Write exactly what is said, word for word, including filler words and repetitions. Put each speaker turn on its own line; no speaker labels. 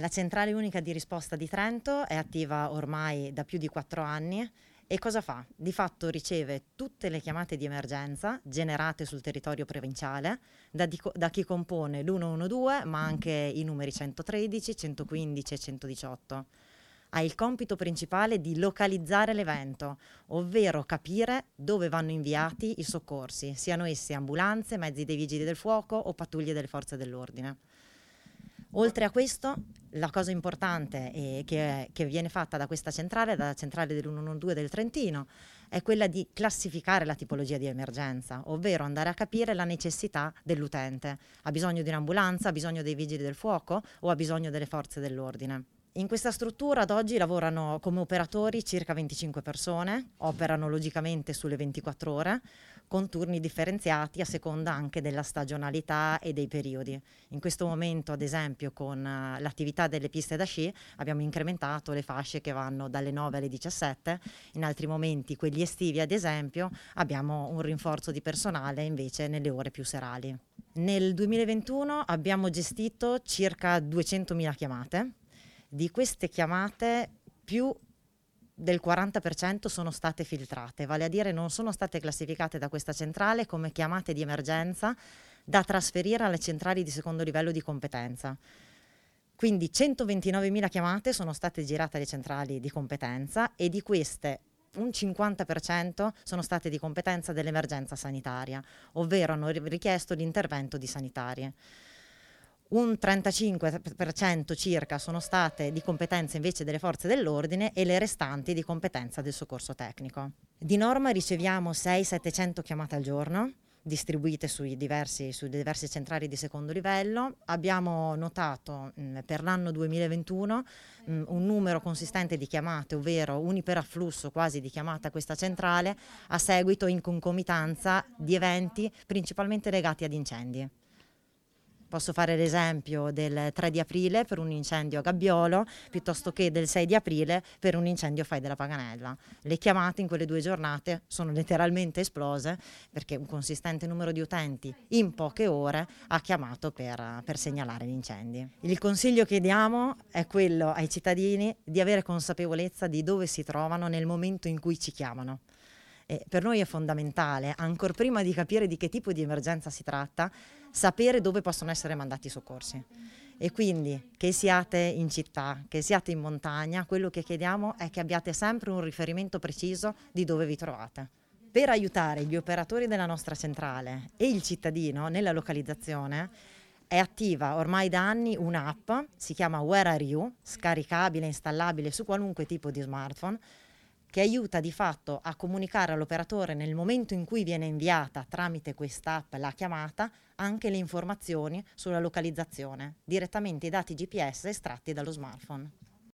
La centrale unica di risposta di Trento è attiva ormai da più di quattro anni e cosa fa? Di fatto riceve tutte le chiamate di emergenza generate sul territorio provinciale da, di, da chi compone l'uno uno due, ma anche i numeri centotredici, centoquindici e centodiciotto. Ha il compito principale di localizzare l'evento, ovvero capire dove vanno inviati i soccorsi, siano essi ambulanze, mezzi dei vigili del fuoco o pattuglie delle forze dell'ordine. Oltre a questo, la cosa importante eh, che, che viene fatta da questa centrale, dalla centrale dell'uno uno due del Trentino, è quella di classificare la tipologia di emergenza, ovvero andare a capire la necessità dell'utente. Ha bisogno di un'ambulanza, ha bisogno dei vigili del fuoco o ha bisogno delle forze dell'ordine. In questa struttura ad oggi lavorano come operatori circa venticinque persone, operano logicamente sulle ventiquattro ore, con turni differenziati a seconda anche della stagionalità e dei periodi. In questo momento, ad esempio, con uh, l'attività delle piste da sci abbiamo incrementato le fasce che vanno dalle nove alle diciassette, in altri momenti, quelli estivi ad esempio, abbiamo un rinforzo di personale invece nelle ore più serali. Nel duemilaventuno abbiamo gestito circa duecentomila chiamate. Di queste chiamate più del quaranta per cento sono state filtrate, vale a dire non sono state classificate da questa centrale come chiamate di emergenza da trasferire alle centrali di secondo livello di competenza. Quindi centoventinovemila chiamate sono state girate alle centrali di competenza e di queste un cinquanta per cento sono state di competenza dell'emergenza sanitaria, ovvero hanno richiesto l'intervento di sanitarie. Un trentacinque per cento circa sono state di competenza invece delle forze dell'ordine e le restanti di competenza del soccorso tecnico. Di norma riceviamo seicento settecento chiamate al giorno, distribuite sui diversi, sui diversi centrali di secondo livello. Abbiamo notato mh, per l'anno duemilaventuno mh, un numero consistente di chiamate, ovvero un iperafflusso quasi di chiamate a questa centrale a seguito in concomitanza di eventi principalmente legati ad incendi. Posso fare l'esempio del tre di aprile per un incendio a Gabbiolo, piuttosto che del sei di aprile per un incendio a Fai della Paganella. Le chiamate in quelle due giornate sono letteralmente esplose perché un consistente numero di utenti in poche ore ha chiamato per, per segnalare gli incendi. Il consiglio che diamo è quello ai cittadini di avere consapevolezza di dove si trovano nel momento in cui ci chiamano. E per noi è fondamentale, ancor prima di capire di che tipo di emergenza si tratta, sapere dove possono essere mandati i soccorsi. E quindi che siate in città, che siate in montagna, quello che chiediamo è che abbiate sempre un riferimento preciso di dove vi trovate. Per aiutare gli operatori della nostra centrale e il cittadino nella localizzazione è attiva ormai da anni un'app, si chiama Where Are You, scaricabile, installabile su qualunque tipo di smartphone, che aiuta di fatto a comunicare all'operatore nel momento in cui viene inviata tramite quest'app la chiamata anche le informazioni sulla localizzazione, direttamente i dati G P S estratti dallo smartphone.